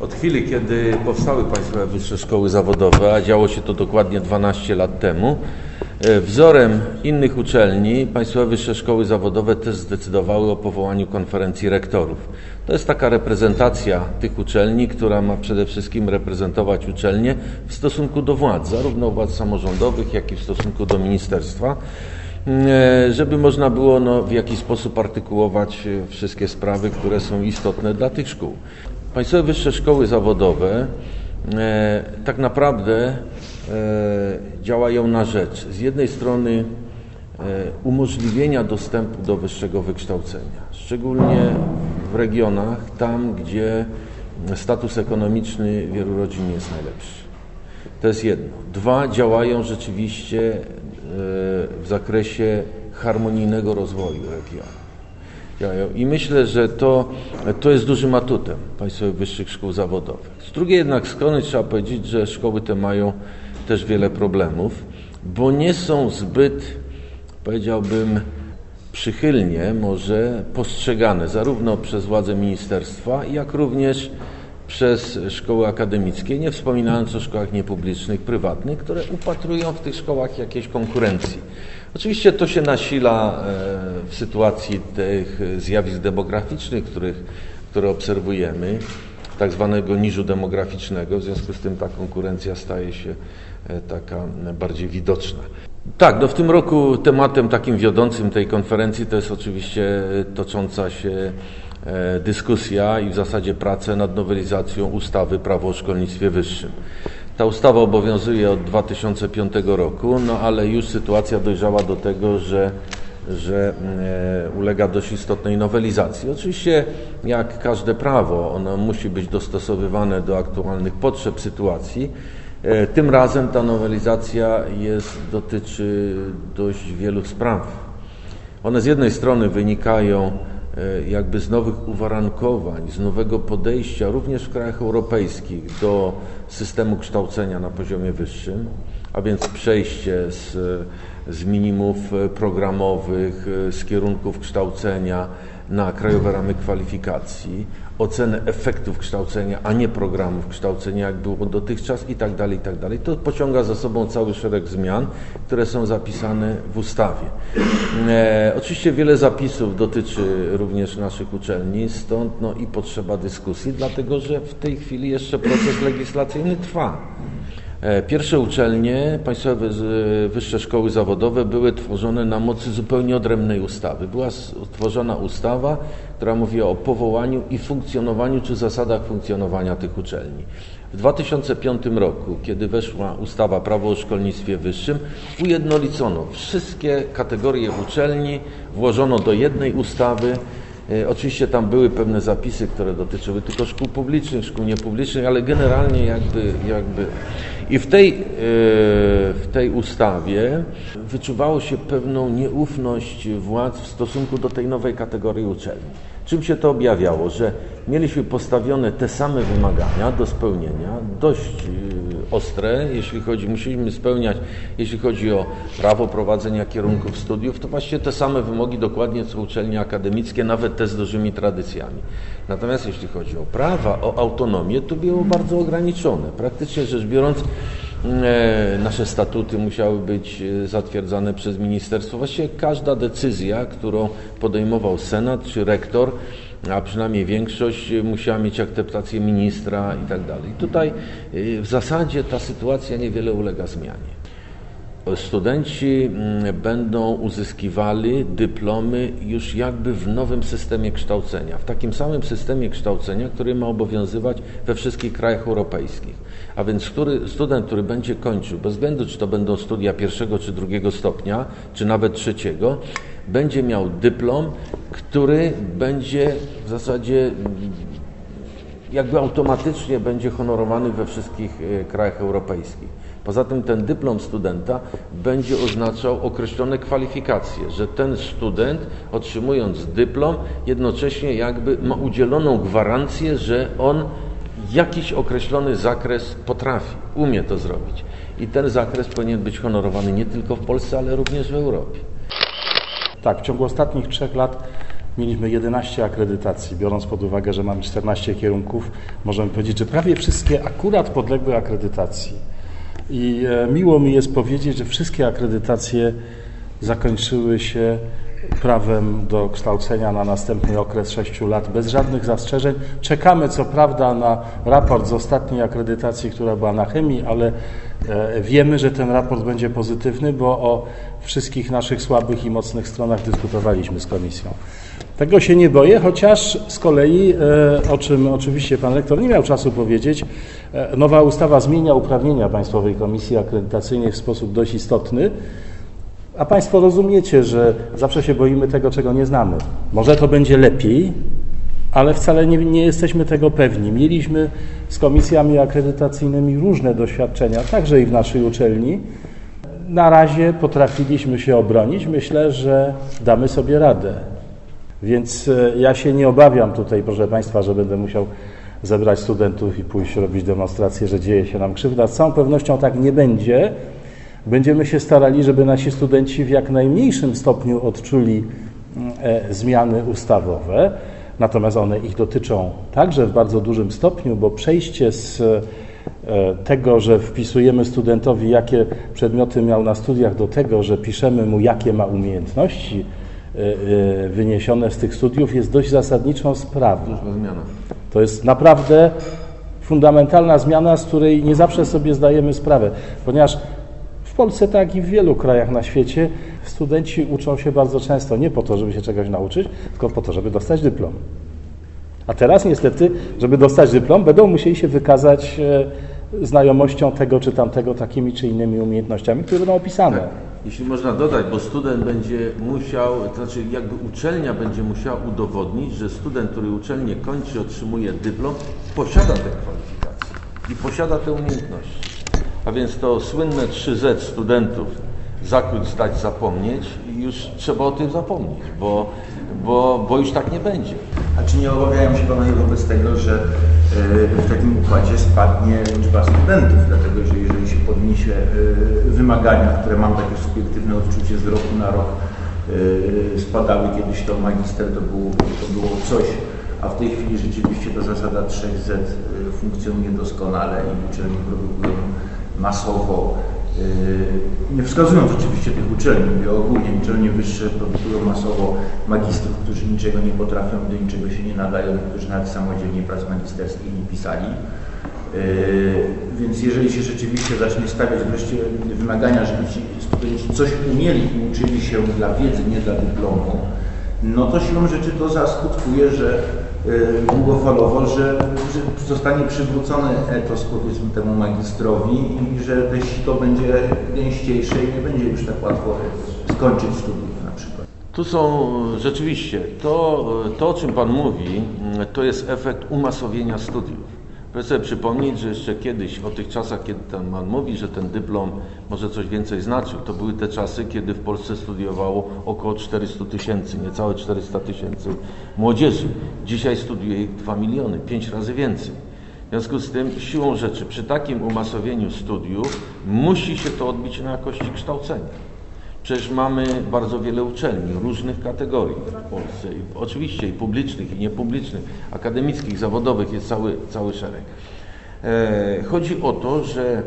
Od chwili, kiedy powstały Państwowe Wyższe Szkoły Zawodowe, a działo się to dokładnie 12 lat temu, wzorem innych uczelni Państwowe Wyższe Szkoły Zawodowe też zdecydowały o powołaniu konferencji rektorów. To jest taka reprezentacja tych uczelni, która ma przede wszystkim reprezentować uczelnie w stosunku do władz, zarówno władz samorządowych, jak i w stosunku do ministerstwa, żeby można było w jakiś sposób artykułować wszystkie sprawy, które są istotne dla tych szkół. Państwowe Wyższe Szkoły Zawodowe tak naprawdę działają na rzecz z jednej strony umożliwienia dostępu do wyższego wykształcenia, szczególnie w regionach, tam gdzie status ekonomiczny wielu rodzin nie jest najlepszy. To jest jedno. Dwa, działają rzeczywiście w zakresie harmonijnego rozwoju regionu. I myślę, że to jest dużym atutem Państwowych Wyższych Szkół Zawodowych. Z drugiej jednak strony trzeba powiedzieć, że szkoły te mają też wiele problemów, bo nie są zbyt, powiedziałbym, przychylnie może postrzegane zarówno przez władze ministerstwa, jak również przez szkoły akademickie, nie wspominając o szkołach niepublicznych, prywatnych, które upatrują w tych szkołach jakiejś konkurencji. Oczywiście to się nasila w sytuacji tych zjawisk demograficznych, które obserwujemy, tak zwanego niżu demograficznego, w związku z tym ta konkurencja staje się taka bardziej widoczna. Tak, w tym roku tematem takim wiodącym tej konferencji to jest oczywiście tocząca się dyskusja i w zasadzie prace nad nowelizacją ustawy Prawo o szkolnictwie wyższym. Ta ustawa obowiązuje od 2005 roku, ale już sytuacja dojrzała do tego, że ulega dość istotnej nowelizacji. Oczywiście, jak każde prawo, ono musi być dostosowywane do aktualnych potrzeb sytuacji. Tym razem ta nowelizacja dotyczy dość wielu spraw. One z jednej strony wynikają jakby z nowych uwarunkowań, z nowego podejścia również w krajach europejskich do systemu kształcenia na poziomie wyższym, a więc przejście z minimów programowych, z kierunków kształcenia na krajowe ramy kwalifikacji, ocenę efektów kształcenia, a nie programów kształcenia, jak było dotychczas i tak dalej, i tak dalej. To pociąga za sobą cały szereg zmian, które są zapisane w ustawie. Oczywiście wiele zapisów dotyczy również naszych uczelni, stąd i potrzeba dyskusji, dlatego że w tej chwili jeszcze proces legislacyjny trwa. Pierwsze uczelnie, Państwowe Wyższe Szkoły Zawodowe były tworzone na mocy zupełnie odrębnej ustawy. Była stworzona ustawa, która mówiła o powołaniu i funkcjonowaniu czy zasadach funkcjonowania tych uczelni. W 2005 roku, kiedy weszła ustawa Prawo o szkolnictwie wyższym, ujednolicono wszystkie kategorie uczelni, włożono do jednej ustawy. Oczywiście tam były pewne zapisy, które dotyczyły tylko szkół publicznych, szkół niepublicznych, ale generalnie jakby... I w tej ustawie wyczuwało się pewną nieufność władz w stosunku do tej nowej kategorii uczelni. Czym się to objawiało? Że mieliśmy postawione te same wymagania do spełnienia, dość ostre, musieliśmy spełniać, jeśli chodzi o prawo prowadzenia kierunków studiów, to właściwie te same wymogi dokładnie co uczelnie akademickie, nawet te z dużymi tradycjami. Natomiast jeśli chodzi o prawa, o autonomię, to było bardzo ograniczone. Praktycznie rzecz biorąc, nasze statuty musiały być zatwierdzane przez ministerstwo. Właściwie każda decyzja, którą podejmował Senat czy rektor, a przynajmniej większość, musiała mieć akceptację ministra i tak dalej. Tutaj w zasadzie ta sytuacja niewiele ulega zmianie. Studenci będą uzyskiwali dyplomy już jakby w nowym systemie kształcenia, w takim samym systemie kształcenia, który ma obowiązywać we wszystkich krajach europejskich. A więc student, który będzie kończył, bez względu czy to będą studia pierwszego czy drugiego stopnia, czy nawet trzeciego, będzie miał dyplom, który będzie w zasadzie jakby automatycznie będzie honorowany we wszystkich krajach europejskich. Poza tym ten dyplom studenta będzie oznaczał określone kwalifikacje, że ten student, otrzymując dyplom, jednocześnie jakby ma udzieloną gwarancję, że on jakiś określony zakres potrafi, umie to zrobić. I ten zakres powinien być honorowany nie tylko w Polsce, ale również w Europie. Tak, w ciągu ostatnich 3 lat Mieliśmy 11 akredytacji, biorąc pod uwagę, że mamy 14 kierunków, możemy powiedzieć, że prawie wszystkie akurat podległy akredytacji. I miło mi jest powiedzieć, że wszystkie akredytacje zakończyły się prawem do kształcenia na następny okres 6 lat, bez żadnych zastrzeżeń. Czekamy co prawda na raport z ostatniej akredytacji, która była na chemii, ale wiemy, że ten raport będzie pozytywny, bo o wszystkich naszych słabych i mocnych stronach dyskutowaliśmy z komisją. Tego się nie boję, chociaż z kolei, o czym oczywiście pan rektor nie miał czasu powiedzieć, nowa ustawa zmienia uprawnienia Państwowej Komisji Akredytacyjnej w sposób dość istotny, a Państwo rozumiecie, że zawsze się boimy tego, czego nie znamy. Może to będzie lepiej, ale wcale nie jesteśmy tego pewni. Mieliśmy z komisjami akredytacyjnymi różne doświadczenia, także i w naszej uczelni. Na razie potrafiliśmy się obronić. Myślę, że damy sobie radę. Więc ja się nie obawiam tutaj, proszę Państwa, że będę musiał zebrać studentów i pójść robić demonstrację, że dzieje się nam krzywda. Z całą pewnością tak nie będzie. Będziemy się starali, żeby nasi studenci w jak najmniejszym stopniu odczuli zmiany ustawowe, natomiast one ich dotyczą także w bardzo dużym stopniu, bo przejście z tego, że wpisujemy studentowi, jakie przedmioty miał na studiach, do tego, że piszemy mu, jakie ma umiejętności wyniesione z tych studiów, jest dość zasadniczą sprawą. To jest naprawdę fundamentalna zmiana, z której nie zawsze sobie zdajemy sprawę, ponieważ w Polsce, tak jak i w wielu krajach na świecie, studenci uczą się bardzo często nie po to, żeby się czegoś nauczyć, tylko po to, żeby dostać dyplom. A teraz niestety, żeby dostać dyplom, będą musieli się wykazać znajomością tego czy tamtego, takimi czy innymi umiejętnościami, które będą opisane. Tak. Jeśli można dodać, bo student będzie musiał, to znaczy jakby uczelnia będzie musiała udowodnić, że student, który uczelnię kończy, otrzymuje dyplom, posiada te kwalifikacje i posiada te umiejętności. A więc to słynne 3Z studentów, zakróć, zdać, zapomnieć, i już trzeba o tym zapomnieć, bo już tak nie będzie. A czy nie obawiają się Panowie wobec tego, że w takim układzie spadnie liczba studentów, dlatego że jeżeli się podniesie wymagania, które mam takie subiektywne odczucie z roku na rok spadały, kiedyś to magister to było coś, a w tej chwili rzeczywiście ta zasada 3Z funkcjonuje doskonale i uczelnie produkują masowo, nie wskazując oczywiście tych uczelni, mówię ogólnie, uczelnie wyższe produkują masowo magistrów, którzy niczego nie potrafią, do niczego się nie nadają, którzy nawet samodzielnie prac magisterskich nie pisali. Więc jeżeli się rzeczywiście zacznie stawiać wreszcie wymagania, żeby ci studenci coś umieli i uczyli się dla wiedzy, nie dla dyplomu, no to siłą rzeczy to zaskutkuje, że długofalowo, że zostanie przywrócony etos, powiedzmy, temu magistrowi i że te sito będzie gęściejsze i nie będzie już tak łatwo skończyć studiów na przykład. Tu są rzeczywiście, to o czym Pan mówi, to jest efekt umasowienia studiów. Proszę sobie przypomnieć, że jeszcze kiedyś, o tych czasach, kiedy Pan mówi, że ten dyplom może coś więcej znaczył, to były te czasy, kiedy w Polsce studiowało około 400 000, niecałe 400 000 młodzieży. Dzisiaj studiuje ich 2 miliony, 5 razy więcej. W związku z tym, siłą rzeczy, przy takim umasowieniu studiów musi się to odbić na jakości kształcenia. Przecież mamy bardzo wiele uczelni różnych kategorii w Polsce, oczywiście i publicznych, i niepublicznych, akademickich, zawodowych, jest cały szereg. Chodzi o to, że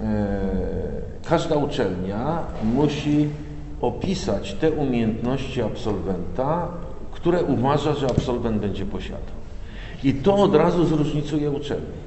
każda uczelnia musi opisać te umiejętności absolwenta, które uważa, że absolwent będzie posiadał. I to od razu zróżnicuje uczelnię.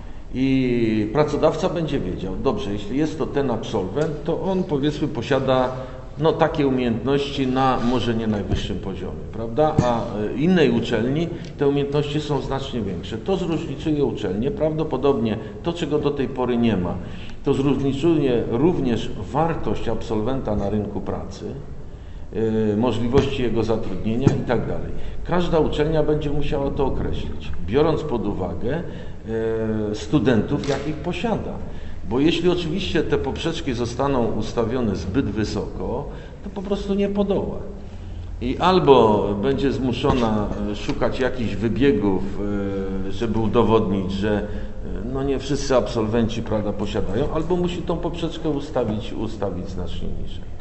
I pracodawca będzie wiedział, dobrze, jeśli jest to ten absolwent, to on, powiedzmy, posiada takie umiejętności na może nie najwyższym poziomie, prawda? A innej uczelni te umiejętności są znacznie większe. To zróżnicuje uczelnię, prawdopodobnie to, czego do tej pory nie ma, to zróżnicuje również wartość absolwenta na rynku pracy, możliwości jego zatrudnienia i tak dalej. Każda uczelnia będzie musiała to określić, biorąc pod uwagę studentów, jakich posiada. Bo jeśli oczywiście te poprzeczki zostaną ustawione zbyt wysoko, to po prostu nie podoła. I albo będzie zmuszona szukać jakichś wybiegów, żeby udowodnić, że nie wszyscy absolwenci, prawda, posiadają, albo musi tą poprzeczkę ustawić znacznie niżej.